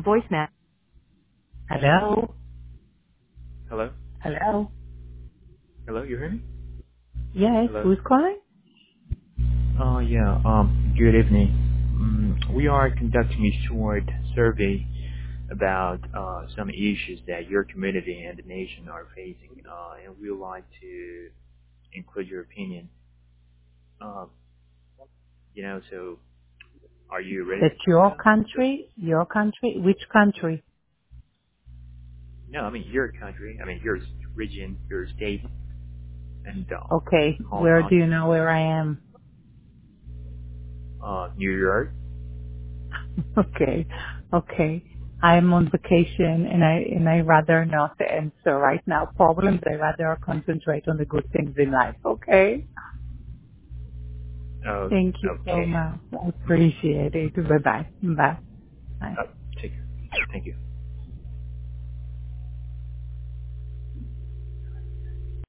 voicemail. Hello? Hello? Hello? Hello, you hear me? Yes, Hello? who's calling? Yeah, good evening. We are conducting a short survey about some issues that your community and the nation are facing, and we would like to include your opinion. Uh, so are you ready to That's talk your now? country? Your country? Which country? No, I mean your country, I mean your region, your state, and Okay, home where do you country, know where I am? New York. Okay, okay. I'm on vacation and I rather not answer right now problems. I rather concentrate on the good things in life, okay? Oh, Thank you so okay. much. I appreciate it. Bye-bye. Bye. Bye. Uh, take care. Thank you.